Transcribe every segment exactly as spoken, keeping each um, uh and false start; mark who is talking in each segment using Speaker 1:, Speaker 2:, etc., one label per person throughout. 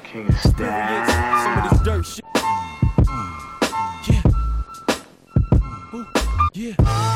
Speaker 1: King of Stack.
Speaker 2: Some of this dirt shit. Yeah. Ooh. Yeah.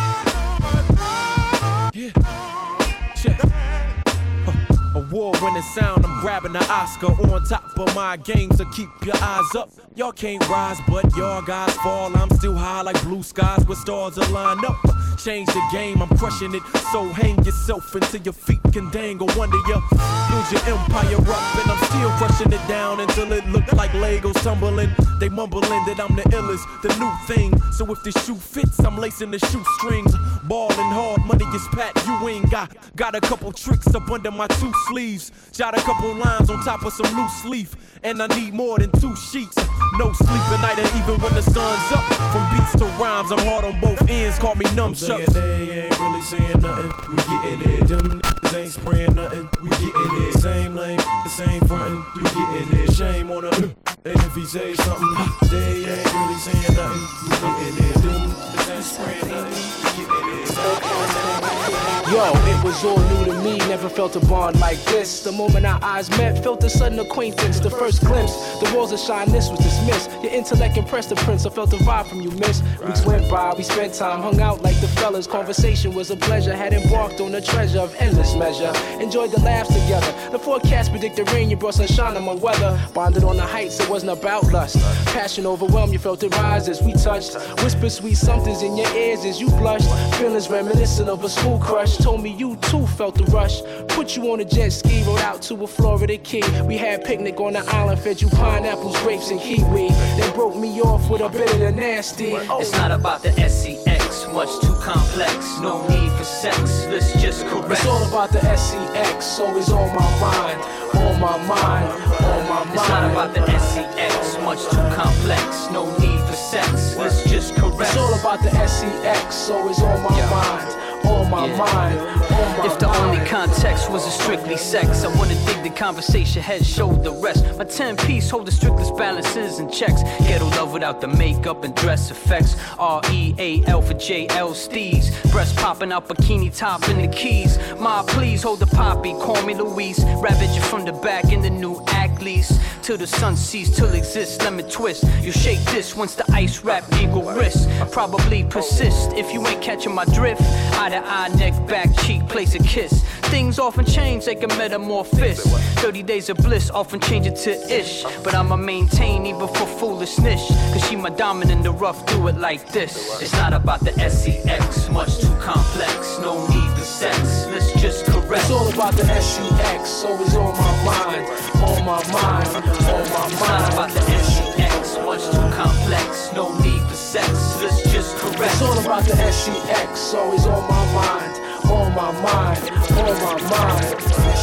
Speaker 2: Yeah. Check. Award-winning sound, I'm grabbing the Oscar on top of my game, so keep your eyes up. Y'all can't rise, but y'all guys fall. I'm still high like blue skies where stars align up. Change the game, I'm crushing it. So hang yourself until your feet can dangle under you. Build your empire up, and I'm still crushing it down until it look like Legos tumbling. They mumbling that I'm the illest, the new thing. So if the shoe fits, I'm lacing the shoestrings. Ballin' hard, money is pat, you ain't got. Got a couple tricks up under my two sleeves. Jot a couple lines on top of some loose leaf. And I need more than two sheets. No sleep at night, and even when the sun's up. From beats to rhymes, I'm hard on both ends. Call me nunchucks.
Speaker 3: They ain't really saying nothing. We getting it. Them niggas ain't spraying nothing. We getting it. Same lane, the same frontin'. We getting it. Shame on her. And if he say something, they ain't really saying nothing. We getting it. Them niggas ain't spraying nothing. We getting it.
Speaker 4: Yo, it was all new to me, never felt a bond like this. The moment our eyes met, felt a sudden acquaintance. The first glimpse, the walls of shyness was dismissed. Your intellect impressed the prince, I felt a vibe from you, miss. Weeks went by, we spent time, hung out like the fellas. Conversation was a pleasure, had embarked on a treasure of endless measure. Enjoyed the laughs together. The forecast predicted rain, you brought sunshine on my weather. Bonded on the heights, it wasn't about lust. Passion overwhelmed, you felt it rise as we touched. Whispered sweet somethings in your ears as you blushed. Feelings reminiscent of a school crush. Told me you too felt the rush. Put you on a jet ski, rode out to a Florida key. We had picnic on the island, fed you pineapples, grapes, and kiwi. Then broke me off with a bit of the nasty.
Speaker 5: Oh. It's not about the S E X, much too complex. No need for sex, let's just correct.
Speaker 4: It's all about the S E X, always on my mind. On my mind, on my mind.
Speaker 5: It's not about the S E X, much too complex. No need for sex, let's just correct.
Speaker 4: It's all about the S E X, always on my yeah. mind. On my yeah. mind, on my
Speaker 5: If the
Speaker 4: mind.
Speaker 5: only context was a strictly sex, I wouldn't think the conversation had showed the rest. My ten-piece hold the strictest balances and checks. Ghetto love without the makeup and dress effects. R E A L for J L Steez. Breast popping out, bikini top in the keys. Ma, please hold the poppy, call me Louise. Ravage you from the back in the new Ackley's. Till the sun cease, till exists, let me twist. You shake this once the ice wrap eagle wrist. Probably persist if you ain't catching my drift. Eye to eye, neck, back, cheek, place a kiss. Things often change, they can metamorphose. thirty days of bliss often change it to ish. But I'ma maintain even for foolishness. Cause she my diamond in the rough, do it like this. It's not about the S E X, much too complex. No need for sex, let's just correct.
Speaker 4: It's all about the S E X, always on my mind. On my mind, on my mind.
Speaker 5: It's not about the S E X, much too complex. No need for sex, let's just correct.
Speaker 4: It's all about the S E X, always on my mind. On my mind, on my mind.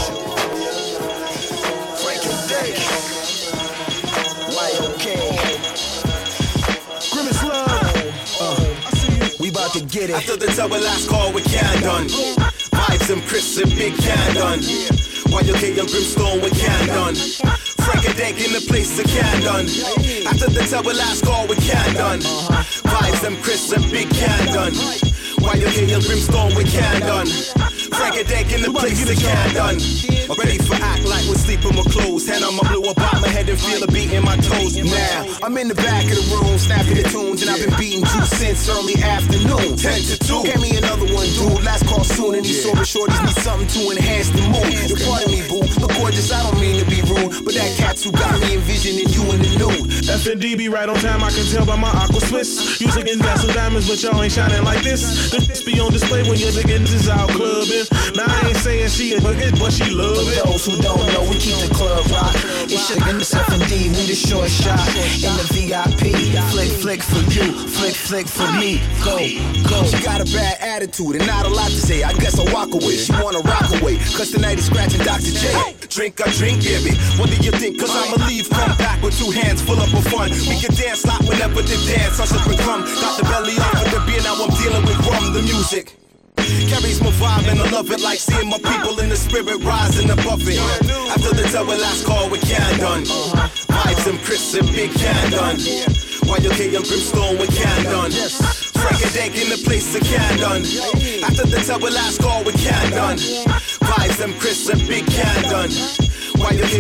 Speaker 6: Break your day. Y O K.
Speaker 3: Grimace Love. Uh,
Speaker 6: we bout to get it.
Speaker 7: After the double last call with Can done. Vibes and Chris and Big Can done. Y O K and Brimstone with Can done. Frank and Dank in the place to Can done. After the double last call with Can done. Vibes and Chris and Big Can done. Y O K and Brimstone with Can done. Frank and Dank in the place to Can done. Ready for act like we're sleeping with clothes. Hand on my blue about my head and feel a beat in my toes. Now I'm in the back of the room, snapping the tunes, and I've been beating juice since early afternoon. Ten to two. Hand me another one, dude. Last call soon, and these sober shorties need something to enhance the mood. You're part of me, boo. Look gorgeous, I don't mean to be rude, but that cat's who got me envisioning you in the nude.
Speaker 3: F N D be right on time, I can tell by my aqua Swiss. Music and got some diamonds, but y'all ain't shining like this. This be on display when you're digging this out clubbing. Now I ain't saying she a bucket, but she love it.
Speaker 6: For those who don't know, we keep the club rock. It's sugar in this F N D, we the short shot. In the V I P, flick, flick for you, flick, flick for me. Go, go.
Speaker 7: She got a bad attitude and not a lot to say. I guess I'll walk away. She wanna rock away, cause tonight is scratching Doctor J. Drink a drink, baby. What do you think? Cause I'ma leave, come back with two hands full up of fun. We can dance like whenever they dance, such up and come. Got the belly on for the beer, now I'm dealing with rum, the music. Carries my vibe and I love it, like seeing my people in the spirit rising above it. After the double last call with Can done. Vibes and Chris and Big Can done. Y O K and Brimstone with Can done. Frank and Dank in the place to Can done. After the double last call with Can done. Vibes and Chris and Big Can done. Y O K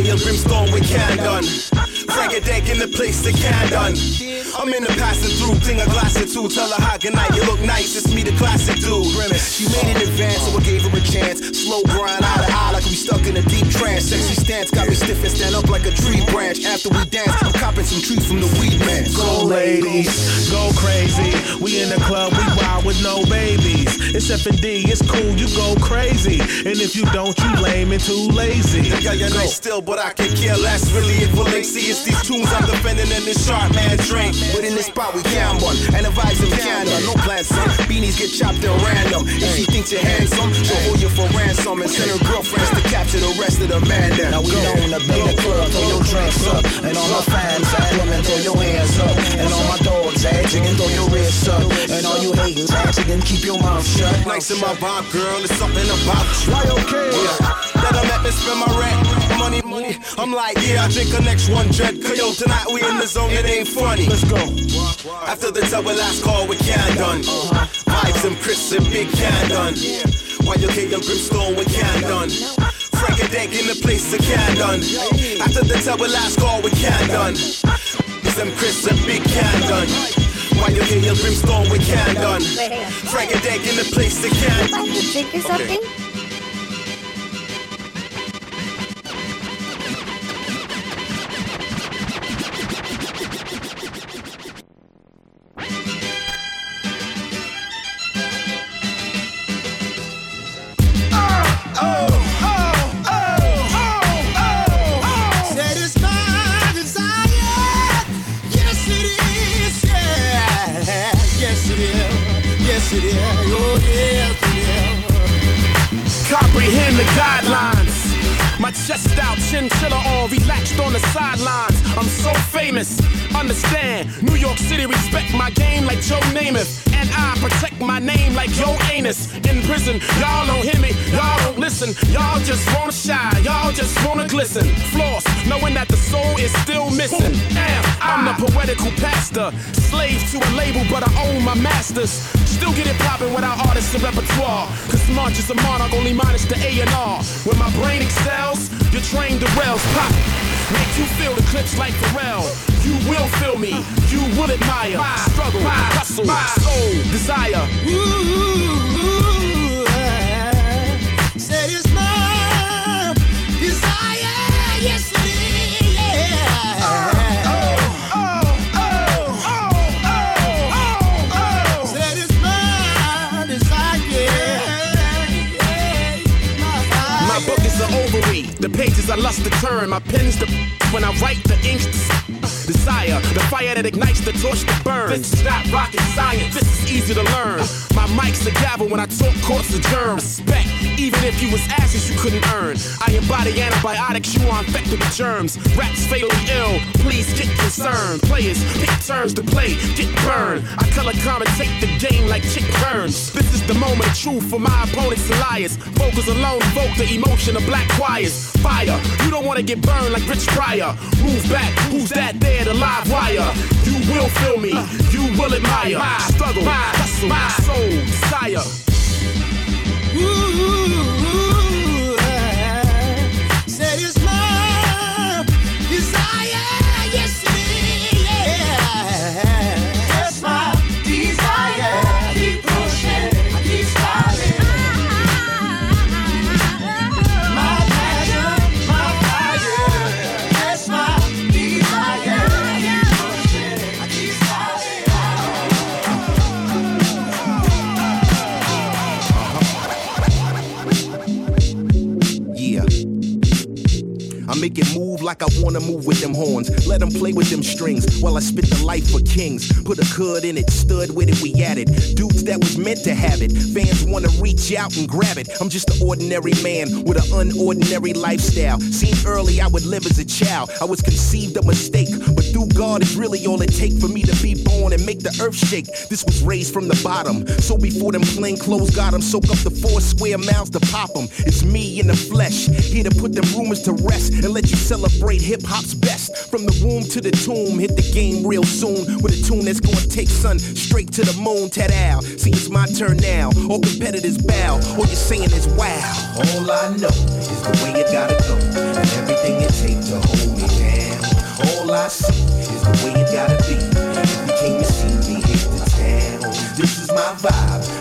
Speaker 7: and brimstone with can done. Frank a deck in the place that can done. I'm in the passing through, cling a glass or two. Tell her how good night, you look nice, it's me the classic dude.
Speaker 6: She made it in advance, so I gave her a chance. Slow grind, eye to eye, like we stuck in a deep trance. Sexy stance got me stiff and stand up like a tree branch. After we dance, I'm copping some trees from the weed man.
Speaker 3: Go ladies, go crazy. We in the club, we wild with no babies. It's F and D, it's cool, you go crazy. And if you don't, you lame and too lazy.
Speaker 7: Yeah, you're nice still, but I can care less. Really, if we'll see, it's these tunes I'm defending in this sharp man drink.
Speaker 6: But in this spot we can one, and the vibes of Canada, no plans, son. Beanies get chopped at random. If she thinks you're handsome, she'll hold you for ransom and send her girlfriends to capture the rest of the man down. Now we known to be the club, throw your drinks up. And all my fans, ass women, throw your hands up. And all my dogs, ass chicken, throw your wrists up. And all you hating, ass chicken, keep your mouth shut.
Speaker 7: Nice in my vibe, girl, it's something about you.
Speaker 3: Why okay?
Speaker 7: Yeah, that I let me spend my rent, money, money. I'm like, yeah, I drink a next one, dread. Cause yo, tonight we in the zone, it ain't funny.
Speaker 3: Let's go.
Speaker 7: After the double last call, we can done. Vibes and Chris and Big can done. While you K and Brimstone, we can done. Frank a deck in the place, we can done. After the double last call, we can done. Some Chris and Big can done. While you K and Brimstone, we can done. Frank a deck in the place, we can.
Speaker 1: Like to drink or something?
Speaker 3: Comprehend the guidelines. My chest out, chinchilla on, relaxed on the sidelines. I'm so famous, understand. New York City respect my game like Joe Namath. And I protect my name like Yo Anus. In prison, y'all don't hear me, y'all don't listen. Y'all just wanna shine, y'all just wanna glisten. Floss, knowing that the soul is still missing. Damn, I'm the poetical pastor. Slave to a label, but I own my masters. Still get it poppin' without artists and repertoire. Cause March is a monarch, only minus the A and R. When my brain excels, your train derails. Pop, make you feel the clips like Pharrell. You will feel me, you will admire my struggle, my hustle, my soul, desire.
Speaker 6: Ooh, said it's my desire, yes it is, yeah. Oh, oh, oh, oh, oh, oh. Said it's my desire, yeah.
Speaker 3: My book is an ovary, the pages I lust to turn. My pen's the when I write the ink. Desire, the fire that ignites the torch that burns. This is not rocket science, this is easy to learn. My mic's a gavel when I talk courts adjourn. Respect, even if you was ashes you couldn't earn. I embody antibiotics, you are infected with germs. Rats fatally ill, please get concerned. Players, pick turns to play, get burned. I color commentate the game like Chick Burns. This is the moment of truth for my opponents and liars. Vocals alone evoke the emotion of black choirs. Fire, you don't wanna get burned like Rich Pryor. Move back, who's that there? The live wire. You will feel me, you will admire my struggle, my hustle, my soul, desire.
Speaker 6: Ooh, said it's my desire, yes it is, yeah. It's my desire, keep pushing, keep striving. My passion, my fire, it's my desire.
Speaker 8: I make it move like I wanna move with them horns. Let them play with them strings while I spit the life for kings. Put a cud in it, stood with it, we at it. Dudes that was meant to have it. Fans wanna reach out and grab it. I'm just an ordinary man with an unordinary lifestyle. Seen early I would live as a child. I was conceived a mistake, but through God is really all it take for me to be born and make the earth shake. This was raised from the bottom, so before them plain clothes got them, soak up the four square miles to pop them. It's me in the flesh, here to put them rumors to rest and let you celebrate hip-hop's best. From the womb to the tomb, hit the game real soon with a tune that's gonna take son straight to the moon. Ted Al, see it's my turn now. All competitors bow, all you're saying is wow. All I know is the way it gotta go, and everything it takes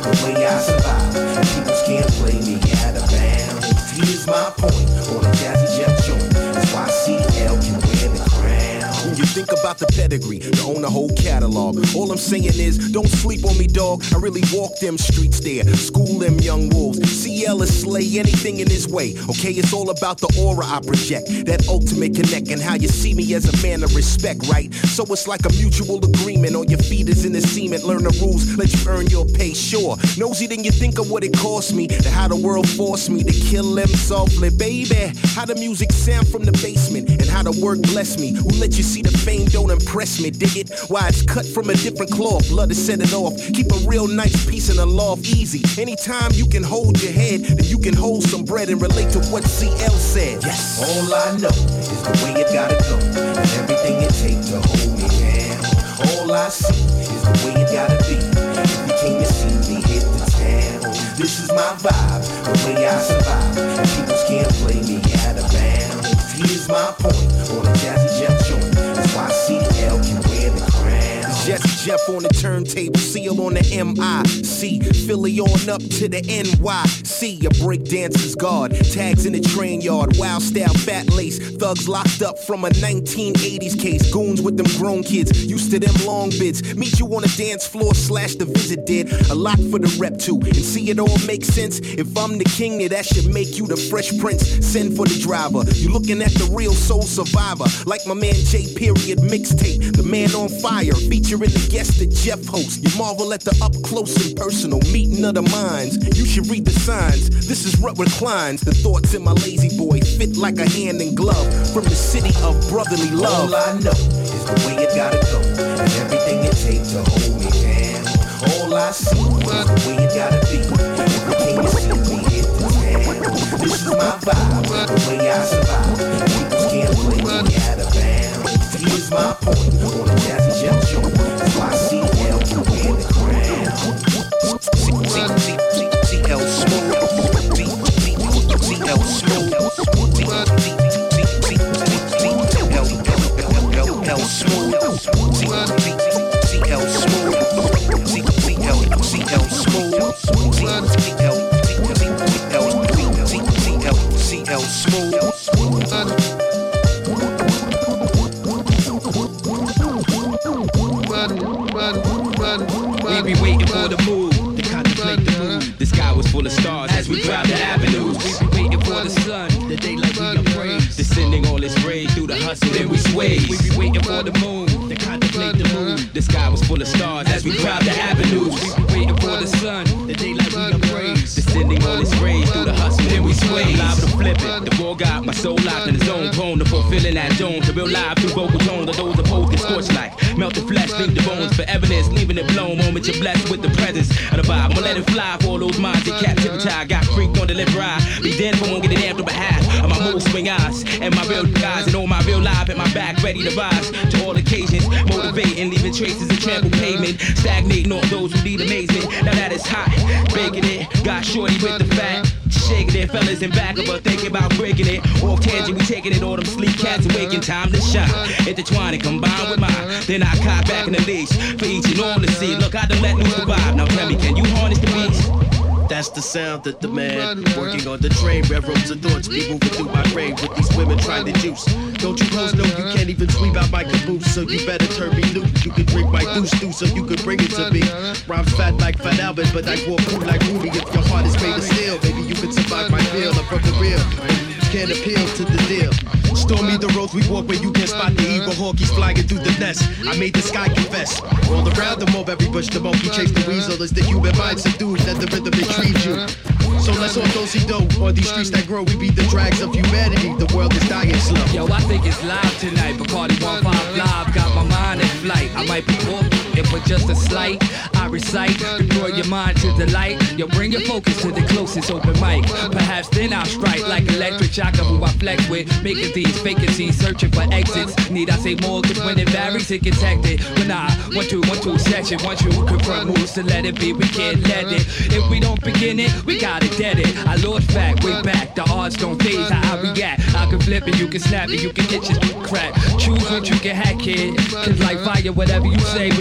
Speaker 8: the way I survive. And people can't play me out of bounds. Here's my point on a Jazzy Jeff joint. That's why C L can wear the crown. You think about the pedigree, to own the whole catalog. All I'm saying is, don't sleep on me, dog. I really walk them streets there, school them young wolves. C L is slay anything in his way. Okay, it's all about the aura I project, that ultimate connect, and how you see me as a man of respect, right? So it's like a mutual agreement. On your feet is in the cement. Learn the rules, let you earn your pay. Sure, nosy then you think of what it cost me, and how the world forced me to kill them softly, baby. How the music sound from the basement, and how the work bless me. Who let you see the fame don't impress me, dig it? Why it's cut from a different cloth, blood to set it off. Keep a real nice piece in the loft, easy. Anytime you can hold your head, then you can hold some bread and relate to what C L said. Yes, all I know is the way it gotta go, and everything it takes to hold me down. All I see is the way it gotta be. If you came to see me hit the town, this is my vibe, the way I survive. And people can't play me out of bounds. Here's my point on a Jazzy Jeff joint. That's why C L can wear the crown. Jazzy Jeff on the turntable, Seal on the M I C, Philly on up to the N Y C. A breakdancer's guard, tags in the train yard, wild style, fat lace, thugs locked up from a nineteen eighties case. Goons with them grown kids, used to them long bids. Meet you on the dance floor, slash the visit did. A lot for the rep too, and see it all make sense. If I'm the king, then that should make you the Fresh Prince. Send for the driver, you looking at the real soul survivor, like my man J Period mixtape, the man on fire, featuring the guest that Jeff hosts. You marvel at the up close and personal meeting of the minds. You should read the signs. This is what reclines. The thoughts in my lazy boy fit like a hand in glove from the city of brotherly love. All I know is the way it gotta go, and everything it takes to hold me down. All I see is the way it gotta be. Everything you see me hit the town. This is my vibe, the way I survive. People can't play me out of bounds. Here's my point on a Jazzy Jeff joint. That's why C L can wear the crown. C L smooth. C L smooth. L smooth. C L smooth. C L smooth. C L smooth.
Speaker 1: We be waiting for the move, to contemplate the move. The sky was full of stars as we drive the avenues. We be waiting for the sun, the daylight we appraise. Descending all its rays through the hustle, then we sway. We be waiting for the moon, to contemplate the move. The sky was full of stars as we drive the avenues. We be waiting for the sun, the daylight we appraise. Descending all its rays through the hustle, then we sway. Live to flip it, the ball got my soul locked in the zone. Prone to fulfilling that dome, to real live through vocal tone. The those opposed get scorched like melt the flesh, leave the bones for evidence, leaving it blown. Moment you're blessed with the presence of the vibe. I'ma let it fly for all those minds in captivity. I got freaked on the lip ride. Be dead if I won't get it amped on behalf of my mood swing eyes and my real guys, and all my real life at my back, ready to rise to all occasions, motivating, leaving traces of trampled pavement, stagnating all those who need amazement. Now that it's hot, baking it, got shorty with the fat. Shaking it, fellas in back of her thinking about breaking it. Off tangent, we taking it, all them sleep cats awaken. Time to shine, intertwine and combine with mine. Then I caught back in the leash for each and all to see. Look, I done let loose the vibe. Now tell me, can you harness the beats?
Speaker 9: That's the sound that the man working on the train. Railroads of thoughts be moving through my brain with these women trying to juice. Don't you hoes know you can't even sweep out my caboose, so you better turn me loose. You can drink my goose through, so you can bring it to me. Rhymes fat like Fat Albert, but I walk cool like Rudy. If your heart is made of steel, maybe you can survive my feel. I'm from the real, can't appeal to the deal. Stormy the roads we walk where you can spot the eagle hawkies flying through the nest. I made the sky confess. All around the mob, every bush the monkey chase the weasel. As the human mind subdued, let the rhythm intrigue you. So let's all do do on these streets that grow. We be the drags of humanity. The world is dying slow.
Speaker 1: Yo, I think it's live tonight. Bacardi one five live, got my mind in flight. I might be booked, but just a slight. I recite, draw your mind to the light. Yo, bring your focus to the closest open mic. Perhaps then I'll strike like electric shock of who I flex with. Making these vacancies, searching for exits. Need I say more? Cause when it varies, it gets hectic. When I one two one two section, one two confront moves to let it be. We can't let it. If we don't begin it, we gotta dead it. I lost back, way back. The odds don't phase how I react. I can flip it, you can snap it, you can get your crack. Choose what you can hack it. Cause like fire, whatever you say, we can match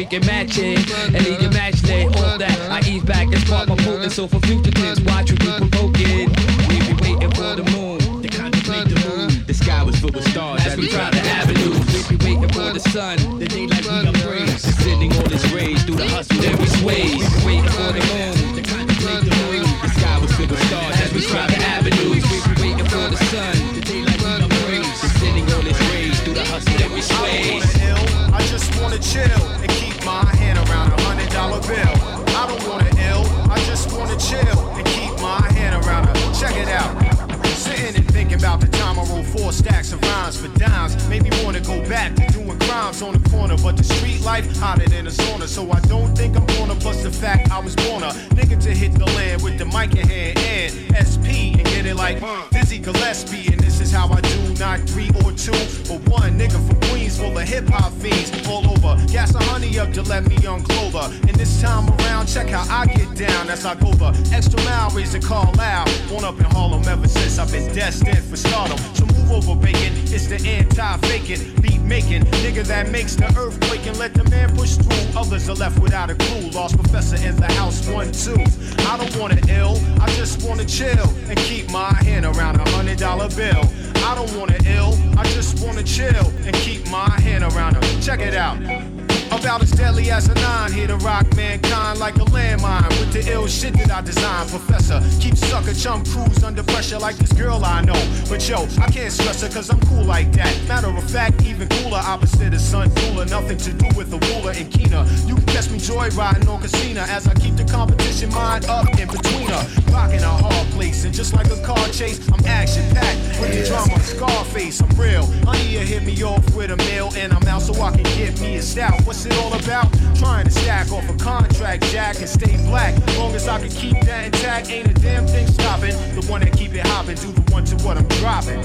Speaker 1: ratchet and leave your match lit. All that I ease back and spark my potent. So for fugitives, watch what we provoking. We be waiting for the moon to contemplate the moon. The sky was filled with stars as we drive the avenues. We be waiting for the sun, the daylight we upgrade. Sending all this rage through the hustle, then we sway. We be waiting for the moon to contemplate the moon. The sky was filled with stars as we drive the avenues. We be waiting for the sun, the daylight we upgrade. Sending all this rage through the hustle, then we sway.
Speaker 10: I just wanna chill and keep my hand around a hundred dollar bill. I don't wanna ill, I just wanna chill and keep my hand around a. Check it out. Sitting and thinking about the time I wrote four stacks of rhymes for dimes. Made me wanna go back to doing crimes on the corner. But the street life hotter than a sauna. So I don't think I'm gonna bust the fact I was born a nigga to hit the land with the mic in hand and S P and get it like Dizzy Gillespie. And this is how I do, not three or two, but one nigga from Queens full of hip hop fiends all over. Gas a honey up to let me young Clover. And this time around, check how I get down as I go the extra mile, raise the call loud. Born up in Harlem ever since I've been destined for stardom. So move over, bacon. It's the anti-faking, beat making nigga that makes the earthquake and let the man push through. Others are left without a clue. Lost professor in the house, one, two. I don't wanna ill, I just wanna chill and keep my hand around a hundred dollar bill. I don't wanna ill, I just wanna chill and keep my hand around her. Check it out. About as deadly as a nine, here to rock mankind like a landmine with the ill shit that I designed. Professor, keep sucker chum crews under pressure like this girl I know. But yo, I can't stress her cause I'm cool like that. Matter of fact, even cooler, opposite of sun cooler. Nothing to do with the ruler and keener. You can catch me joyriding on casino as I keep the competition mind up in between her. Rocking a hard place and just like a car chase, I'm action packed with the drama. Scarface, I'm real. Honey, you hit me off with a meal and I'm out so I can get me a stout. What's it all about? Trying to stack off a contract, jack, and stay black. Long as I can keep that intact, ain't a damn thing stopping. The one that keep it hopping, do the one to what I'm dropping.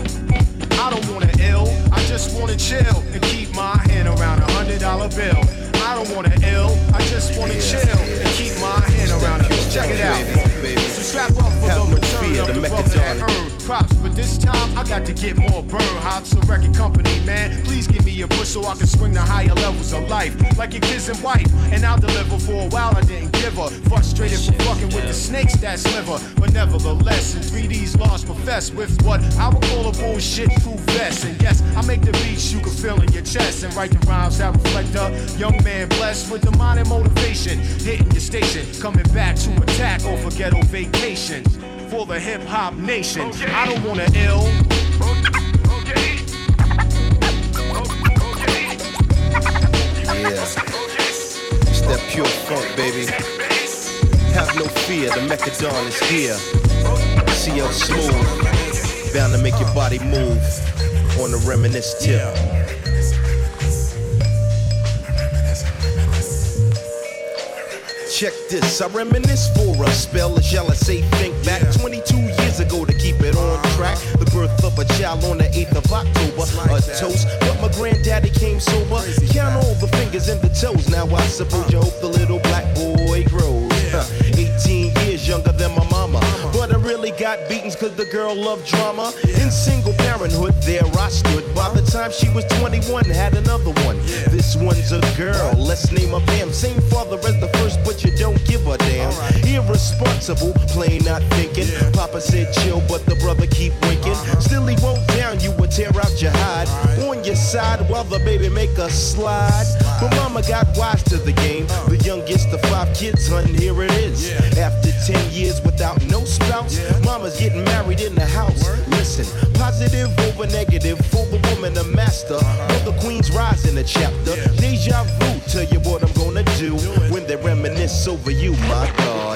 Speaker 10: I don't wanna ill, I just wanna chill and keep my hand around a hundred dollar bill. I don't wanna ill, I just wanna chill and keep my hand around it. Check it out. So strap up for the return of the brother that earned props, but this time I got to get more burn. Hops a record company, man. Please give me a push so I can swing the higher levels of life. Like your kids and wife, and I'll deliver. For a while I didn't give her. Frustrated for fucking with the snakes that sliver. But nevertheless, in three D's lost profess with what I would call a bullshit proof vest. And yes, I make the beats you can feel in your chest and write the rhymes that reflect a young man blessed with the mind and motivation. Hitting your station, coming back to attack off a ghetto vacation. For the hip hop nation, okay. I don't wanna ill. Okay.
Speaker 8: Yeah, it's that pure funk, baby. Have no fear, the Mechadon is here. C L Smooth, bound to make your body move on the reminisce tip. Check this, I reminisce for a spell, as shall I say, think back twenty-two years ago to keep it on track. The birth of a child on the eighth of October, a toast, but my granddaddy came sober. Count all the fingers and the toes, now I suppose you hope the little black boy grows. eighteen years younger than my mama, but I really got beatings cause the girl loved drama. In single parenthood, there I stood. By the time she was twenty-one, had another one. This one's a girl, let's name her Pam. Same father as the first, but you don't give a damn. Irresponsible, plain not thinking. Papa said chill, but the brother keep winking. Still he won't down, you would tear out your hide. On your side while the baby make a slide. But mama got wise to the game. The youngest of five kids, hun, here it is. After ten years without no spouse, mama's getting married in the house. Listen, positive over negative, for the woman a master. For the queens rise in the chapter. Deja vu, tell you what I'm gonna do when they reminisce over you, my God.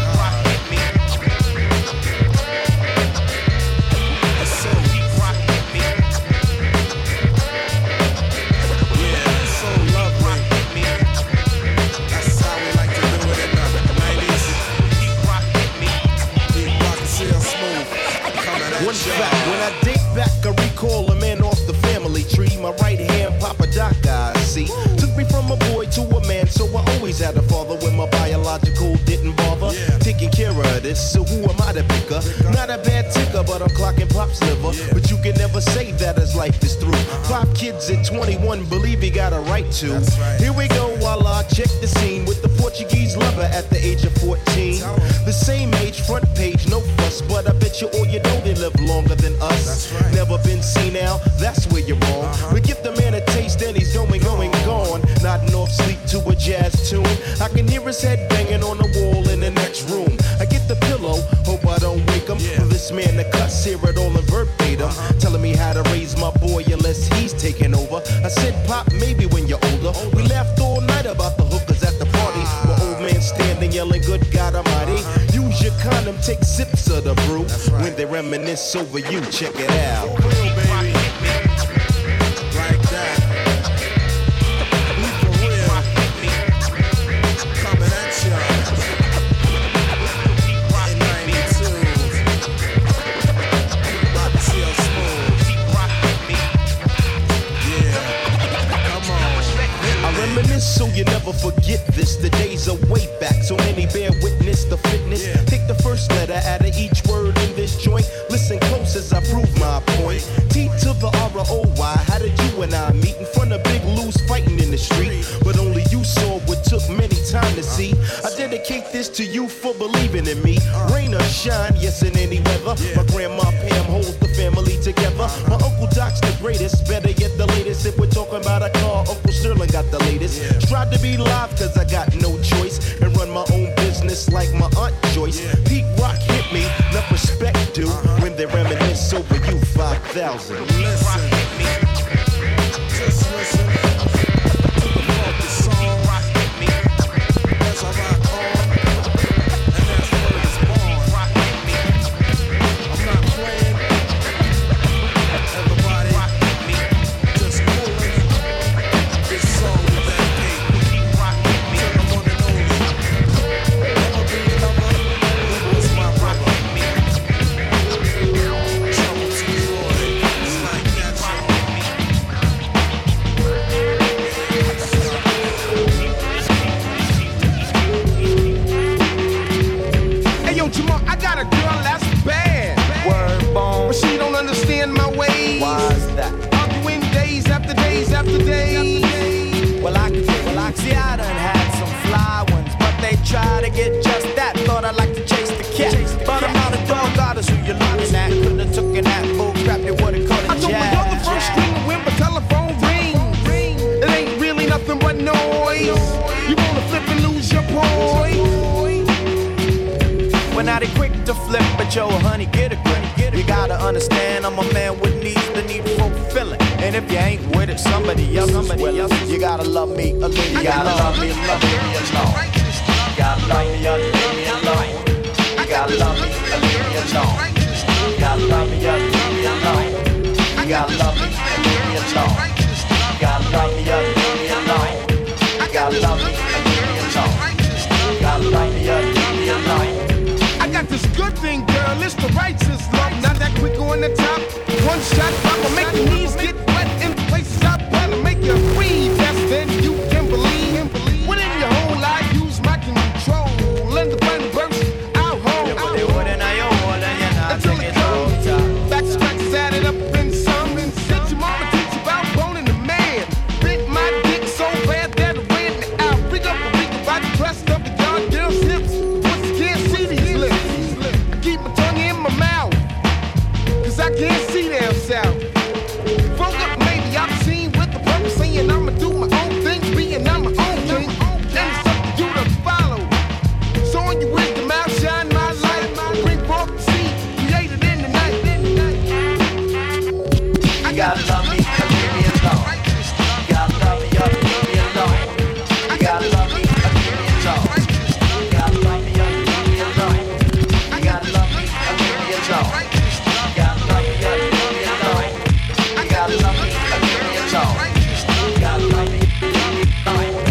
Speaker 8: One fact, when I date back, I recall a man off the family tree. My right hand, Papa Doc, I see. Took me from a boy to a man, so I always had a father when my biological didn't bother. Yeah. Taking care of this, so who am I to pick her? Not a bad ticker, but I'm clocking Pop's liver. Yeah. But you can never say that his life is through. Five kids at twenty-one, believe he got a right to.
Speaker 10: Right.
Speaker 8: Here we go, voila, check the scene with the Portuguese lover at the age of fourteen. The same age, front page, no fuss, but I bet you all you know they live longer than us. Right. Never been seen now, that's where you're wrong. Uh-huh. We give the man a taste and he's going, going, gone. Nodding off sleep to a jazz tune. I can hear his head banging on the wall in the next room. I get the pillow, hope I don't wake him. Yeah. For this man to cuss, hear it all in verbatim. Uh-huh. Telling me how to raise my boy unless he's taking over. I said, Pop, maybe when you're older. We laughed all night about the hookers at the party. Uh-huh. The old man standing yelling, good God Almighty. Uh-huh. Use your condom, take sips of the brew. Right. When they reminisce over you, check it out. For real, baby. Like that. We for real. Coming at ya. In ninety-two. About to see us smooth. Yeah. Come on. I reminisce so you never forget this. The days are way back, so many bear witness the fitness. Yeah. Take the first letter out of each word in this joint. Listen close as I prove my point. T to the R O Y. How did you and I meet in front of Big Lou's fighting in the street? But only you saw what took many time to see. I dedicate this to you for believing in me. Rain or shine, yes, in any weather. My grandma Pam holds the family together. My Uncle Doc's the greatest, better yet the latest. If we're talking about a car, Uncle Sterling got the latest. Tried to be live cause I got no choice and run my own business like my Aunt Joyce. Pete Rock hit me, enough respect due when they reminisce over you five thousand. Listen, just listen to the funky song as I rock on, and that's where it's born. I'm not playing, everybody just moving. This song with that beat to the one and only. Never be a lover, who was my brother. Trouble to Roy, it's like that song. Hey yo, Jamal, I got a girl that's bad. Word bone. But she don't understand my ways. Why's that? Arguing days after days after days. Well, I can well, I see I done had some fly ones, but they try to get just that. Thought I'd like to chase the cat, but I'm not a dog goddess who you're looking at. Couldn't have taken that bull crap, they would've called it jazz. I told my you're the first string to win, but telephone ring. It ain't really nothing but noise. You wanna flip and lose your poise. When I they quick to flip, but yo, honey, get a grip. You gotta understand, I'm a man with needs that need fulfilling. And if you ain't with it, somebody else, somebody else. You gotta love me a little. You gotta love me, love me alone. You gotta love me, leave me alone. You gotta love me, leave me alone. You gotta love me, leave me alone. You gotta love me, leave me alone. You gotta love me, leave me alone. You gotta love me, leave me alone. You gotta love me, leave me alone. I got this good thing, girl, it's the righteous love. Not that quick on the top. One shot, I'ma make your knees get wet in places I better make you breathe. Yes, then you can believe. When in your whole life, use my control. Let the final burst, I'll hold. Until it comes, back scratches added up in some. Did your mama teach you about boning the man? Bit my dick so bad that it ran out. Bring up a week about the rest of the young girl's hips. Keep my tongue in my mouth, cause I can't see down south. Broke up, maybe I'm seen with the purpose, saying I'ma do my own thing, being I'm my own king. And it's up to you to follow. So on your wisdom, I'll shine my light. Bring forth the seed, created in the night. I gotta love me, leave me alone. You gotta love me, leave me alone. You gotta love me, leave me alone. You gotta love me, leave me alone. You gotta love me, leave me alone. You gotta love me, leave me alone. You gotta love me, leave me alone. You gotta love me, leave me alone.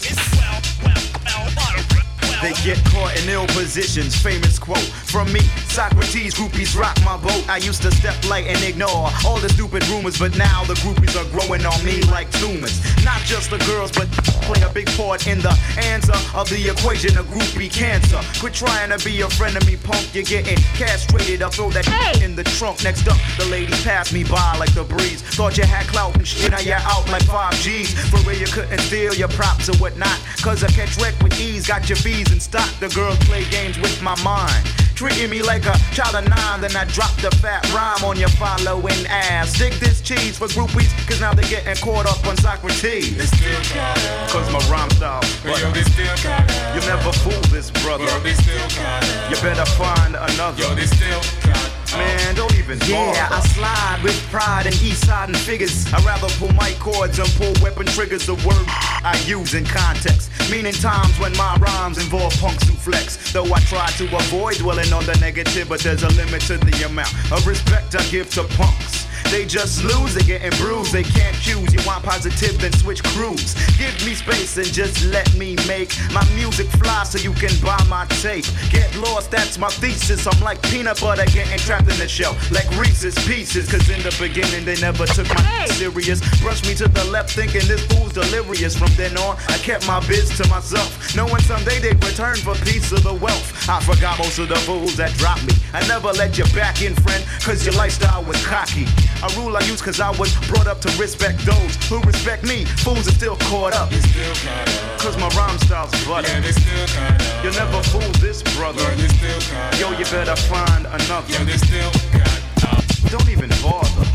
Speaker 11: They get caught in ill positions. Famous quote from me. Socrates, groupies rock my boat. I used to step light and ignore all the stupid rumors, but now the groupies are growing on me like tumors. Not just the girls, but play a big part in the answer of the equation of groupie cancer. Quit trying to be a friend of me, punk. You're getting castrated. I throw that hey. in the trunk. Next up, the ladies pass me by like the breeze. Thought you had clout and shit, now you're out like five G's. For real, you couldn't steal your props or whatnot. Cause I catch wreck with ease, got your fees in stock. The girls play games with my mind. Treating me like a child of nine, then I drop the fat rhyme on your following ass. Stick this cheese for groupies, cause now they're getting caught up on Socrates.
Speaker 12: They still caught up.
Speaker 11: Cause my rhyme style, but
Speaker 12: yo, they still caught up.
Speaker 11: You never fool this brother.
Speaker 12: Yo, they still caught up.
Speaker 11: You better find another.
Speaker 12: Yo, they still caught up.
Speaker 11: Man, don't even Yeah, bother. I slide with pride and east side and figures. I'd rather pull mic cords and pull weapon triggers. The word I use in context, meaning times when my rhymes involve punks who flex. Though I try to avoid dwelling on the negative, but there's a limit to the amount of respect I give to punks. They just lose, they getting bruised, they can't choose. You want positive, then switch crews. Give me space and just let me make my music fly so you can buy my tape. Get lost, that's my thesis. I'm like peanut butter getting trapped in the shell, like Reese's Pieces. Cause in the beginning they never took my hey. serious. Brushed me to the left thinking this fool's delirious. From then on, I kept my biz to myself, knowing someday they'd return for piece of the wealth. I forgot most of the fools that dropped me. I never let you back in, friend, cause your lifestyle was cocky. A rule I use cause I was brought up to respect those who respect me. Fools are still caught up.
Speaker 12: They still caught up.
Speaker 11: Cause my rhyme style's butter.
Speaker 12: Yeah, they still caught up.
Speaker 11: You'll never fool this brother.
Speaker 12: Yo, they still caught up.
Speaker 11: Yo, you better find another.
Speaker 12: Yo, they still caught up.
Speaker 11: Don't even bother.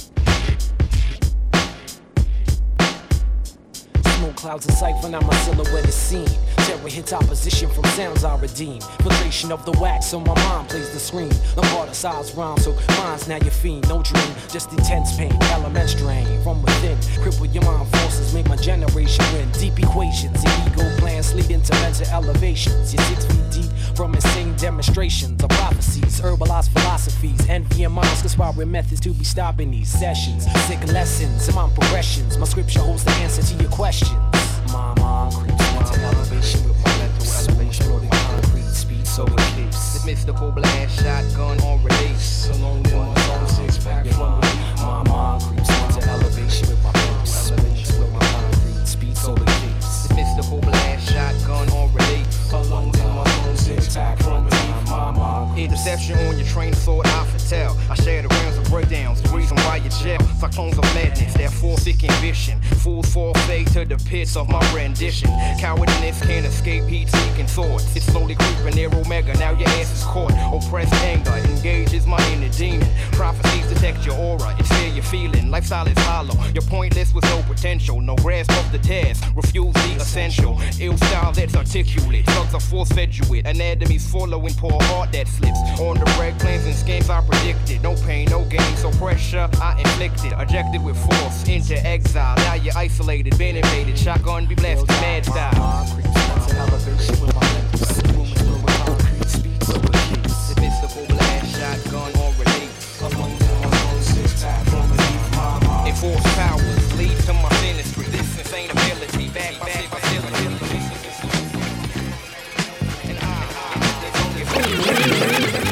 Speaker 4: Smoke clouds in sight when I'm a silhouette is seen. Terror hits opposition from sounds I redeem. Filtration of the wax so my mind plays the screen. The harder size rhyme so mine's now your fiend. No dream, just intense pain, element strain from within. Cripple your mind forces, make my generation win. Deep equations, the ego plans lead into mental elevations. You're six feet deep from insane demonstrations of prophecies, herbalized philosophies, envy and minds conspiring methods to be stopping these sessions. Sick lessons in my progressions. My scripture holds the answer to your questions. My mind creeps into elevation with my mental elevation. Rolling concrete speed so it keeps
Speaker 13: the mystical blast shotgun on release.
Speaker 4: Along with my soul six pack from my mind creeps into elevation with my mental elevation. With my concrete speed so it keeps
Speaker 13: the mystical blast shotgun on release.
Speaker 4: Along with my soul six pack from my mind.
Speaker 13: Interception on your train of thought, I foretell. I share the rounds of breakdowns, the reason why you jail. Cyclones of madness, that force-seeking ambition. Fools fall fade to the pits of my rendition. Cowardness can't escape heat-seeking thoughts. It's slowly creeping near Omega, now your ass is caught. Oppressed anger engages my inner demon. Prophecies detect your aura, it's fear you're feeling. Lifestyle is hollow, you're pointless with no potential. No grasp of the task, refuse the essential. Ill style that's articulate, drugs are force-fed you with. Anatomies following poor heart that slips. On the bread plans and schemes I predicted. No pain, no gain, so pressure I inflicted. Ejected with force into exile. Now you're isolated, been invaded. Shotgun be blasted, mad style. The mystical blast shotgun on release. Enforced powers lead to my ministry. This insane ability back by facility. And I, there's only a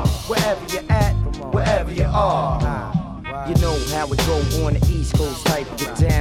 Speaker 14: how it go on the East Coast type. Get down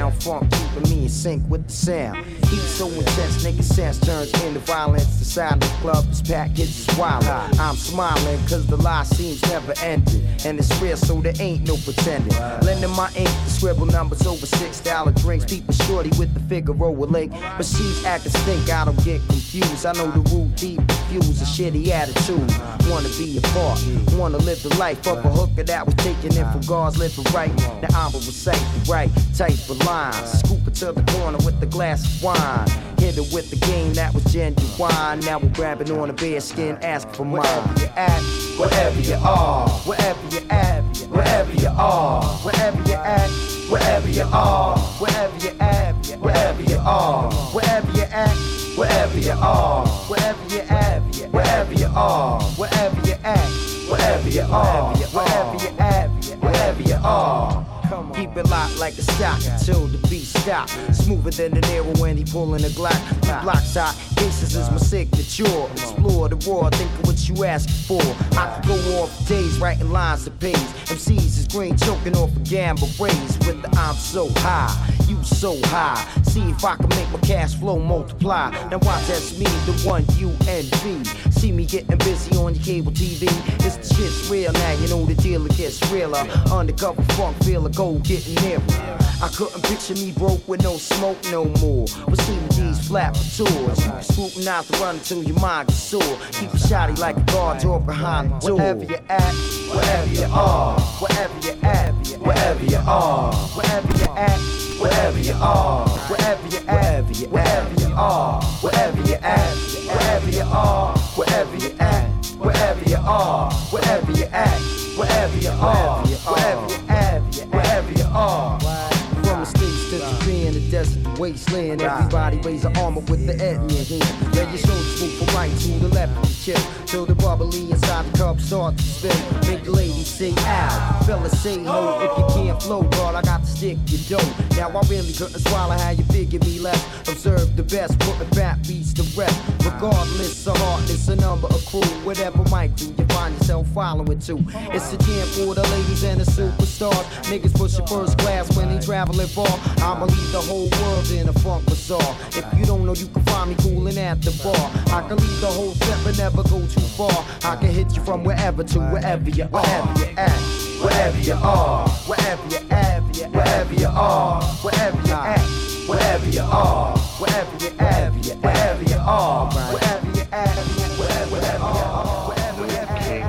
Speaker 14: sound, funk keeping me in sync with the sound. Heat so intense, nigga sense turns into violence. The sound of the club is packed, it's wild. I'm smiling cause the lie seems never ended. And it's real so there ain't no pretending. Lending my ink to scribble numbers over six dollar drinks. People shorty with the Figaro link. But she's acting stink, I don't get confused. I know the root deep refuse a shitty attitude. Wanna be a part, wanna live the life of a hooker that was taken in from God's living right. Now I will recite the right type of lines. Scoop it to the corner with the glass of wine. Hit it with the game that was genuine. Now we're grabbing on a bare skin, ask for mine. Wherever you at, wherever you are, wherever you at, wherever you are, wherever you at, wherever you are, wherever you at, wherever you are, wherever you at, wherever you are, wherever you at, wherever you are, wherever you at, wherever you are, wherever you at, wherever you are. Keep it locked like a stock until the beat stop. Smoother than the arrow when he pulling a Glock. The block's hot, cases is my signature. Explore the raw, think of what you asking for. I could go off days writing lines to page. M Cs is green choking off a gamble raise with the I'm so high, you so high. See if I can make my cash flow multiply. Now watch that's me, the one you envy. See me getting busy on your cable T V. It's the shit's real now, you know the deal it gets realer. Undercover funk feeler, gold getting nearer. I couldn't picture me broke with no smoke no more. But see me these flat for tours. You can scrutinize the run until your mind gets sore. Keep it shoddy like a guard door behind the door. Wherever you at, wherever you are, wherever you at, wherever you are, wherever you at, wherever you are, wherever you at, wherever you are, wherever you at, wherever you are, wherever you at, wherever you are, wherever you at, wherever you are, wherever you at, wherever you are. From the states to Japan, the desert, the wasteland, everybody raise an armor with the Ed in your hand. Let your shoulders move from right to the left of the chip, till the bubbly inside the cup start to spin. Make the ladies say ow, fellas say no. If you can't flow, God, I got to stick your dough. Now I really couldn't swallow how you figured me left. Observe the best, putting fat beats to rest. Regardless of hardness, a number of crew, whatever might do, you find yourself following too. It's a jam for the ladies and the superstars. Niggas pushing first class when they traveling far. I'ma leave the whole world in a funk bazaar. If you don't know, you can find me cooling at the bar. I can leave the whole set but never go too far. I can hit you from wherever to wherever you are, wherever you at, wherever you are, wherever you at, wherever you are, wherever you at, wherever you are, wherever you at, wherever you are, wherever you at, wherever you are, wherever you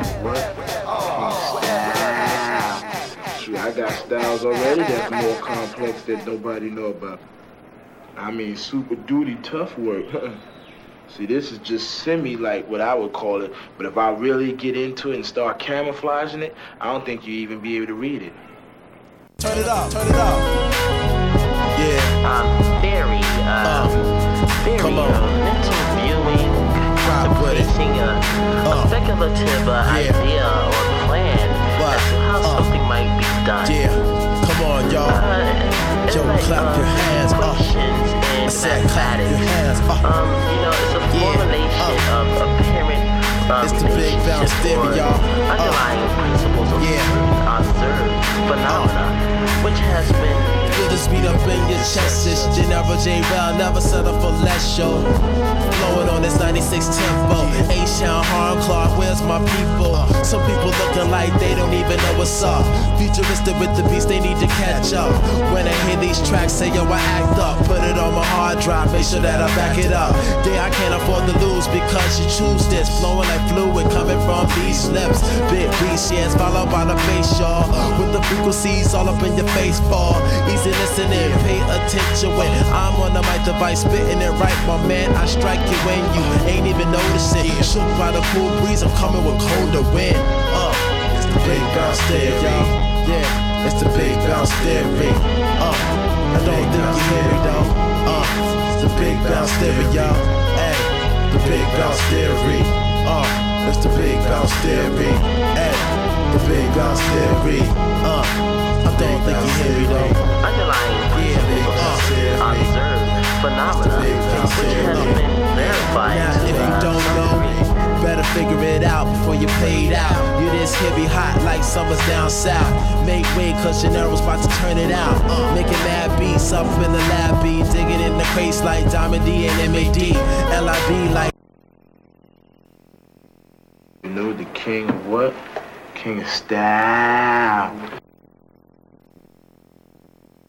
Speaker 14: at.
Speaker 15: Shoot, I got styles already that's more complex that nobody know about. I mean, super duty tough work. See, this is just semi like what I would call it, but if I really get into it and start camouflaging it, I don't think you even be able to read it.
Speaker 3: Turn it up, turn it up.
Speaker 15: Yeah.
Speaker 16: Um, very, uh, very uh, interviewing, contemplating a, uh, a speculative uh, yeah. idea or plan but, as to how uh, something might be done.
Speaker 3: Yeah, come on, y'all.
Speaker 16: Uh,
Speaker 3: Yo,
Speaker 16: like,
Speaker 3: clap
Speaker 16: uh,
Speaker 3: your hands up.
Speaker 16: I said clap your hands up. Um, you know, it's a formulation yeah. of apparent um,
Speaker 3: it's the big bounce theory, y'all.
Speaker 16: Underlying uh, principles of yeah. observed phenomena, uh. which has been
Speaker 3: feel this beat up in your chest. It's General J. Bell, never settle for less, yo. Flowing on this ninety-six tempo. H-Town, Harlem, Clark, where's my people? Some people looking like they don't even know what's up. Futuristic with the beats, they need to catch up. When I hear these tracks, say yo, I act up. Put it on my hard drive, make sure that I back it up. Yeah, I can't afford to lose because you choose this. Flowing like fluid coming from these lips. Big beats, yes, followed by the bass, y'all. With the frequencies all up in your face, ball. Easy listening, pay attention when I'm on the mic device, spitting it right, my man. I strike you when you ain't even noticing. Shook by the cool breeze, I'm coming with colder wind. Uh, it's the big bounce theory, y'all. Yeah, it's the big bounce theory. Uh, I don't think you hear me though. Uh, it's the big bounce theory, y'all. Hey, the big bounce theory. Uh, it's the big bounce theory. Hey, the big bounce theory. Uh. I don't think you hear me though.
Speaker 16: Underlying principles yeah, of observed phenomena, which has been verified.
Speaker 3: Now, if you don't know, better
Speaker 17: figure it out before you played out. You this heavy hot like summer's down south. Make way cause Gennaro's about to turn it out. Uh, making mad beats up in the lab B. Digging in the crates like Diamond D and M A D. L I B like.
Speaker 15: You know the king of what? King of style.